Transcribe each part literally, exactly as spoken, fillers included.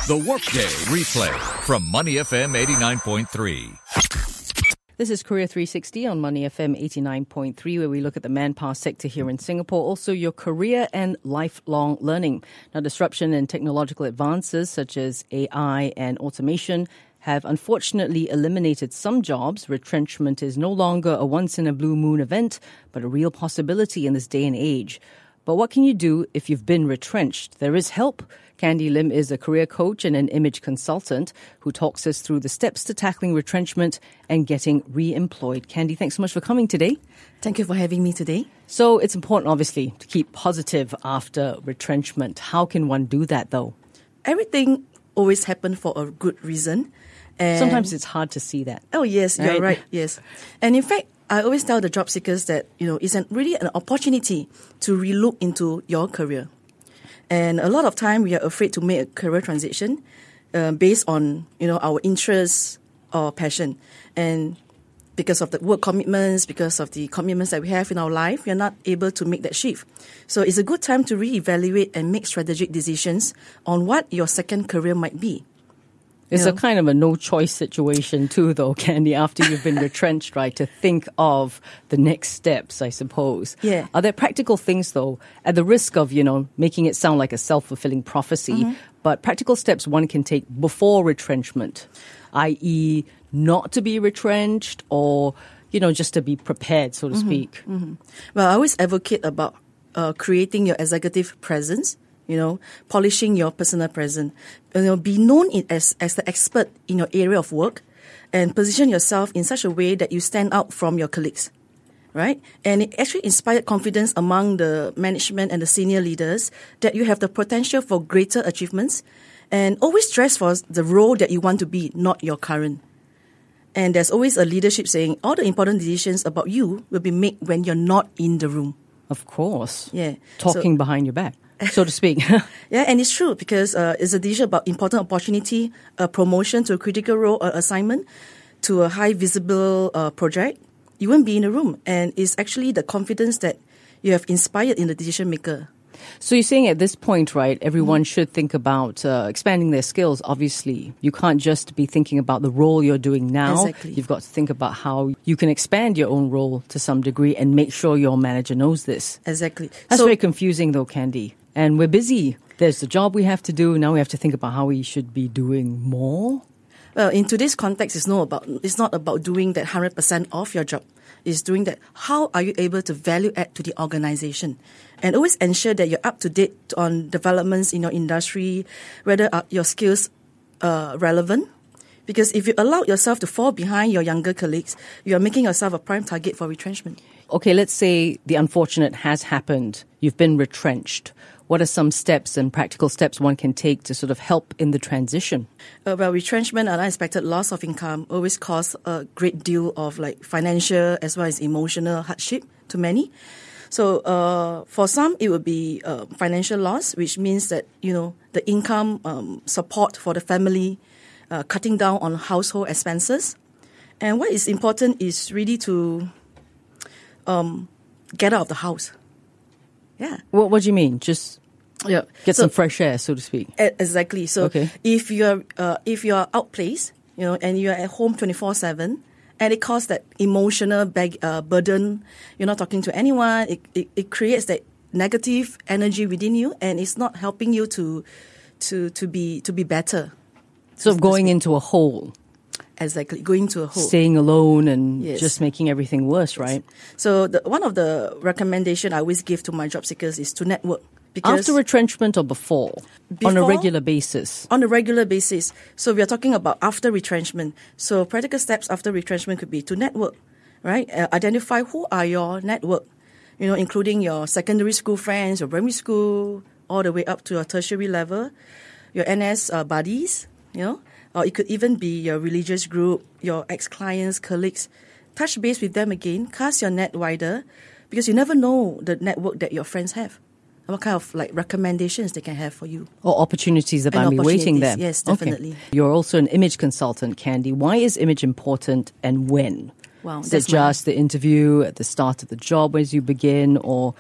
The Workday Replay from Money F M eighty-nine point three. This is Career three sixty on Money F M eighty-nine point three, where we look at the manpower sector here in Singapore, also your career and lifelong learning. Now, disruption and technological advances such as A I and automation have unfortunately eliminated some jobs. Retrenchment is no longer a once-in-a-blue-moon event, but a real possibility in this day and age. But what can you do if you've been retrenched? There is help. Candy Lim is a career coach and an image consultant who talks us through the steps to tackling retrenchment and getting re-employed. Candy, thanks so much for coming today. Thank you for having me today. So it's important, obviously, to keep positive after retrenchment. How can one do that, though? Everything always happens for a good reason. And sometimes it's hard to see that. Oh, yes, you're right? right, yes. And in fact, I always tell the job seekers that, you know, it's an, really an opportunity to relook into your career. And a lot of time we are afraid to make a career transition uh, based on, you know, our interests or passion. And because of the work commitments, because of the commitments that we have in our life, we are not able to make that shift. So it's a good time to reevaluate and make strategic decisions on what your second career might be. It's you a know? kind of a no-choice situation too, though, Candy, after you've been retrenched, right, to think of the next steps, I suppose. Yeah. Are there practical things, though, at the risk of, you know, making it sound like a self-fulfilling prophecy, mm-hmm. but practical steps one can take before retrenchment, that is not to be retrenched or, you know, just to be prepared, so to mm-hmm. speak? Mm-hmm. Well, I always advocate about uh, creating your executive presence. You know, polishing your personal presence. You know, be known as as the expert in your area of work, and position yourself in such a way that you stand out from your colleagues, right? And it actually inspired confidence among the management and the senior leaders that you have the potential for greater achievements, and always dress for the role that you want to be, not your current. And there's always a leadership saying all the important decisions about you will be made when you're not in the room. Of course. Yeah. Talking so, behind your back, so to speak. Yeah, and it's true because uh, it's a decision about important opportunity, a promotion to a critical role or assignment to a high visible uh, project. You won't be in the room, and it's actually the confidence that you have inspired in the decision maker. So you're saying at this point, right, everyone mm-hmm. should think about uh, expanding their skills, obviously. You can't just be thinking about the role you're doing now. Exactly. You've got to think about how you can expand your own role to some degree and make sure your manager knows this. Exactly. That's so, very confusing, though, Candy. And we're busy. There's the job we have to do. Now we have to think about how we should be doing more. Well, in today's context, it's not about it's not about doing that one hundred percent of your job. It's doing that. How are you able to value add to the organization? And always ensure that you're up to date on developments in your industry, whether are your skills uh, relevant. Because if you allow yourself to fall behind your younger colleagues, you are making yourself a prime target for retrenchment. Okay, let's say the unfortunate has happened. You've been retrenched. What are some steps and practical steps one can take to sort of help in the transition? Uh, well, retrenchment and unexpected loss of income always cause a great deal of like financial as well as emotional hardship to many. So uh, for some, it would be uh, financial loss, which means that, you know, the income um, support for the family, uh, cutting down on household expenses. And what is important is really to um, get out of the house. Yeah. What What do you mean? Just yeah. get so, some fresh air, so to speak. Exactly. So okay. if you're uh, if you're outplaced, you know, and you're at home twenty-four seven, and it causes that emotional bag, uh, burden, you're not talking to anyone. It, it it creates that negative energy within you, and it's not helping you to to to be to be better. So going into a hole. Exactly, going to a hole. Staying alone and yes. just making everything worse, yes. right? So the, one of the recommendations I always give to my job seekers is to network. Because after retrenchment or before? before? On a regular basis? On a regular basis. So we are talking about after retrenchment. So practical steps after retrenchment could be to network, right? Uh, identify who are your network, you know, including your secondary school friends, your primary school, all the way up to your tertiary level, your N S uh, buddies, you know. Or it could even be your religious group, your ex-clients, colleagues. Touch base with them again. Cast your net wider because you never know the network that your friends have. And what kind of like recommendations they can have for you. Or opportunities that and might be waiting there. Yes, definitely. Okay. You're also an image consultant, Candy. Why is image important and when? Wow, is that's it just my... the interview at the start of the job as you begin, or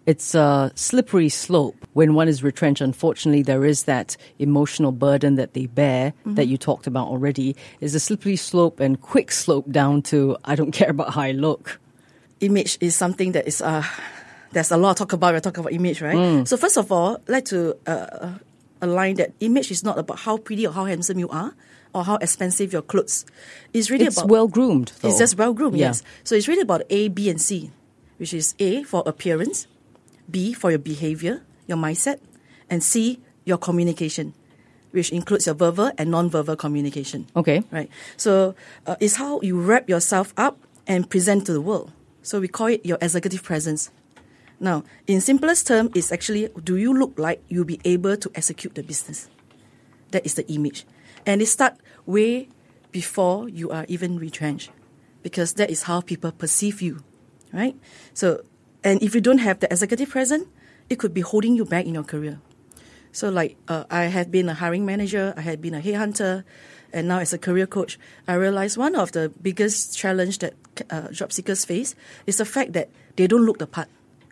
It's a slippery slope. When one is retrenched, unfortunately, there is that emotional burden that they bear mm-hmm. that you talked about already. It's a slippery slope and quick slope down to, I don't care about how I look. Image is something that is, uh, there's a lot to talk about when we talk about image, right? Mm. So first of all, I'd like to uh, align that image is not about how pretty or how handsome you are or how expensive your clothes. It's really it's about... well-groomed, though. It's just well-groomed, yeah. yes. So it's really about A, B, and C, which is A, for appearance, B, for your behavior, your mindset, and C, your communication, which includes your verbal and non-verbal communication. Okay. Right. So uh, it's how you wrap yourself up and present to the world. So we call it your executive presence. Now, in simplest term, it's actually, do you look like you'll be able to execute the business? That is the image. And it starts way before you are even retrenched, because that is how people perceive you, right? So, and if you don't have the executive presence, it could be holding you back in your career. So like, uh, I have been a hiring manager, I have been a headhunter, and now as a career coach, I realized one of the biggest challenge that uh, job seekers face is the fact that they don't look the part.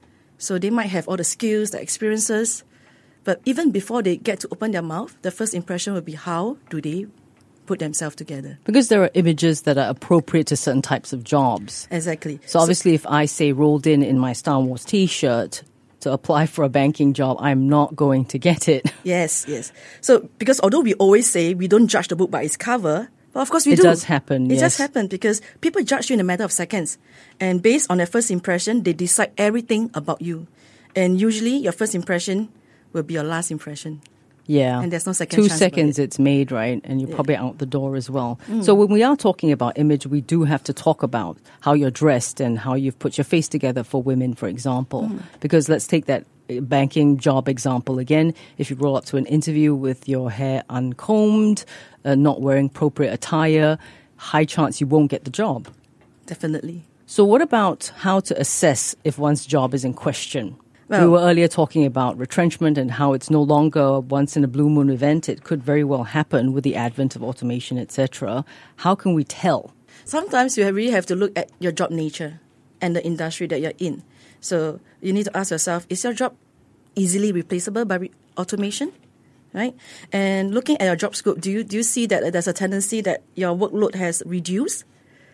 So they might have all the skills, the experiences, but even before they get to open their mouth, the first impression will be how do they put themselves together. Because there are images that are appropriate to certain types of jobs. Exactly. So obviously so, if I say rolled in in my Star Wars t-shirt to apply for a banking job, I'm not going to get it. Yes, yes. So because although we always say we don't judge the book by its cover, but of course we it do. It does happen, It yes. does happen because people judge you in a matter of seconds. And based on their first impression, they decide everything about you. And usually your first impression will be your last impression. Yeah. And there's no second Two chance seconds it. it's made, right? And you're yeah. probably out the door as well. Mm. So when we are talking about image, we do have to talk about how you're dressed and how you've put your face together for women, for example. Mm. Because let's take that banking job example again. If you roll up to an interview with your hair uncombed, uh, not wearing appropriate attire, high chance you won't get the job. Definitely. So what about how to assess if one's job is in question? Well, we were earlier talking about retrenchment and how it's no longer a once in a blue moon event. It could very well happen with the advent of automation, et cetera. How can we tell? Sometimes you really have to look at your job nature and the industry that you're in. So you need to ask yourself, is your job easily replaceable by re- automation? Right? And looking at your job scope, do you do you see that there's a tendency that your workload has reduced,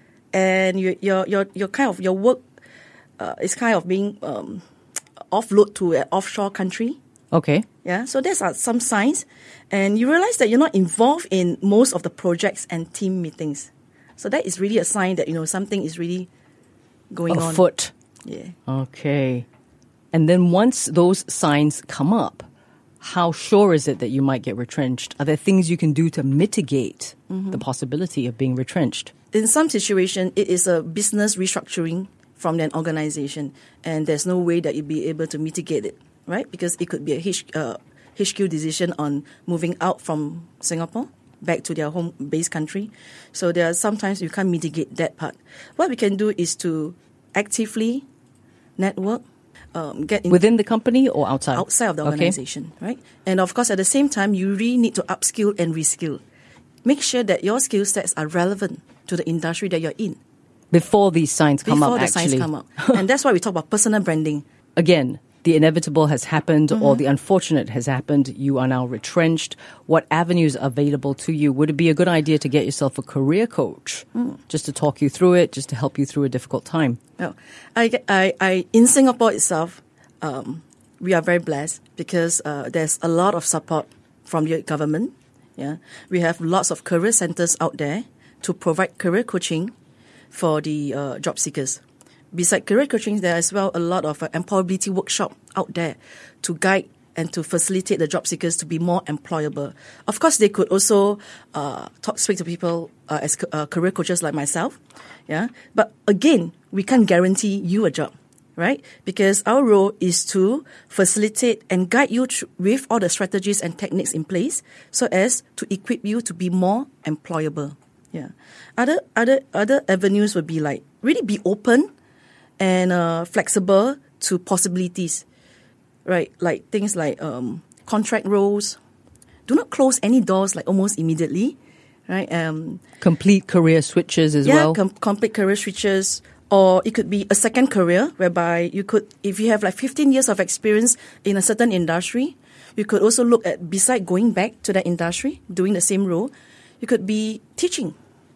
and your your your, your kind of your work uh, is kind of being um, offload to an offshore country? Okay. Yeah. So there's are some signs, and you realize that you're not involved in most of the projects and team meetings. So that is really a sign that you know something is really going on. Afoot. Yeah. Okay. And then once those signs come up, how sure is it that you might get retrenched? Are there things you can do to mitigate mm-hmm. the possibility of being retrenched? In some situation, it is a business restructuring from an organization, and there's no way that you'll be able to mitigate it, right? Because it could be a H, uh, H Q decision on moving out from Singapore back to their home base country. So there are sometimes you can't mitigate that part. What we can do is to actively network, um, get in within the company or outside? Outside of the okay. organization, right? And of course, at the same time, you really need to upskill and reskill. Make sure that your skill sets are relevant to the industry that you're in. Before these signs come Before up, the actually. signs come up. And that's why we talk about personal branding. Again, the inevitable has happened Mm-hmm. or the unfortunate has happened. You are now retrenched. What avenues are available to you? Would it be a good idea to get yourself a career coach mm. just to talk you through it, just to help you through a difficult time? Well, I, I, I, in Singapore itself, um, we are very blessed because uh, there's a lot of support from the government. Yeah, we have lots of career centers out there to provide career coaching for the uh, job seekers. Besides career coaching, there are as well a lot of uh, employability workshop out there to guide and to facilitate the job seekers to be more employable. Of course, they could also uh, talk, speak to people uh, as uh, career coaches like myself. Yeah, but again, we can't guarantee you a job, right? Because our role is to facilitate and guide you tr- with all the strategies and techniques in place so as to equip you to be more employable. Yeah. Other other other avenues would be like really be open and uh, flexible to possibilities, right? Like things like um, contract roles. Do not close any doors like almost immediately, right? Um, complete career switches as yeah, well. Yeah, com- complete career switches. Or it could be a second career whereby you could, if you have like fifteen years of experience in a certain industry, you could also look at, beside going back to that industry, doing the same role, you could be teaching,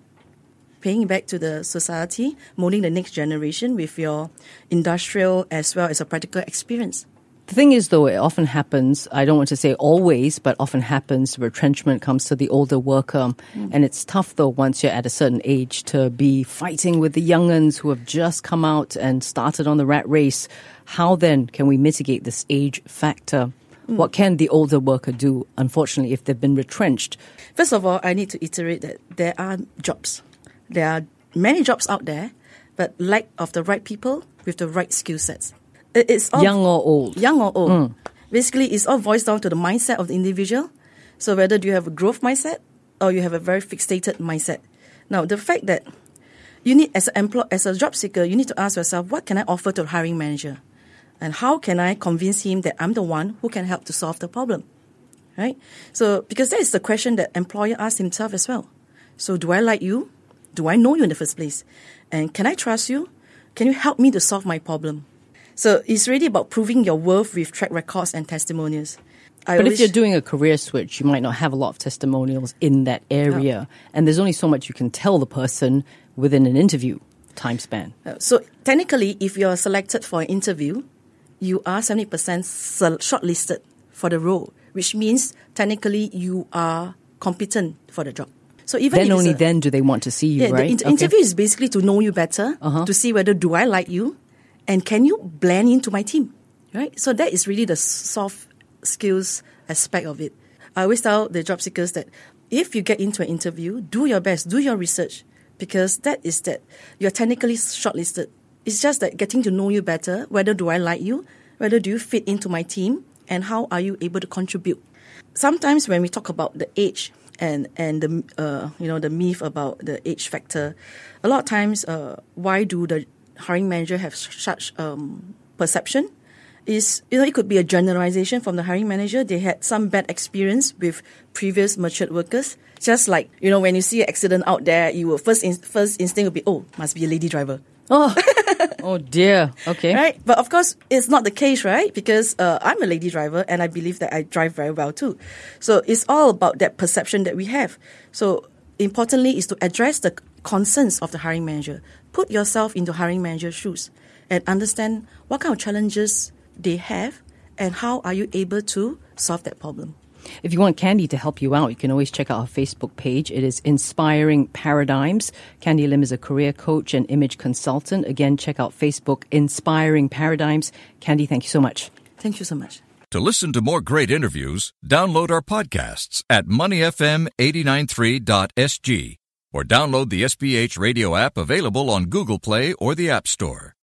paying back to the society, molding the next generation with your industrial as well as a practical experience. The thing is, though, it often happens, I don't want to say always, but often happens, retrenchment comes to the older worker. Mm. And it's tough, though, once you're at a certain age to be fighting with the young'uns who have just come out and started on the rat race. How then can we mitigate this age factor? Mm. What can the older worker do, unfortunately, if they've been retrenched? First of all, I need to iterate that there are jobs. There are many jobs out there, but lack of the right people with the right skill sets. It's all young or old. Young or old. Mm. Basically, it's all boils down to the mindset of the individual. So whether do you have a growth mindset or you have a very fixated mindset. Now, the fact that you need, as an employ, as a job seeker, you need to ask yourself, what can I offer to the hiring manager? And how can I convince him that I'm the one who can help to solve the problem? Right? So, because that is the question that employer asks himself as well. So, do I like you? Do I know you in the first place? And can I trust you? Can you help me to solve my problem? So it's really about proving your worth with track records and testimonials. I but if you're doing a career switch, you might not have a lot of testimonials in that area. Oh. And there's only so much you can tell the person within an interview time span. So technically, if you're selected for an interview, you are seventy percent shortlisted for the role, which means technically you are competent for the job. So even then only a, then do they want to see you, yeah, right? The inter- okay. interview is basically to know you better, uh-huh. to see whether do I like you, and can you blend into my team, right? So that is really the soft skills aspect of it. I always tell the job seekers that if you get into an interview, do your best, do your research, because that is that you're technically shortlisted. It's just that getting to know you better, whether do I like you, whether do you fit into my team, and how are you able to contribute. Sometimes when we talk about the age and and the uh, you know the myth about the age factor, a lot of times uh, why do the hiring manager have such um, perception is, you know, it could be a generalization from the hiring manager. They had some bad experience with previous matured workers. Just like, you know, when you see an accident out there, you will first in, first instinct will be, oh, must be a lady driver. Oh, oh dear. Okay. Right? But of course, it's not the case, right? Because uh, I'm a lady driver and I believe that I drive very well too. So it's all about that perception that we have. So importantly is to address the concerns of the hiring manager. Put yourself into hiring manager's shoes and understand what kind of challenges they have and how are you able to solve that problem. If you want Candy to help you out, you can always check out our Facebook page. It is Inspiring Paradigms. Candy Lim is a career coach and image consultant. Again, check out Facebook, Inspiring Paradigms. Candy, thank you so much. Thank you so much. To listen to more great interviews, download our podcasts at money f m eight nine three dot s g or download the S B H radio app available on Google Play or the App Store.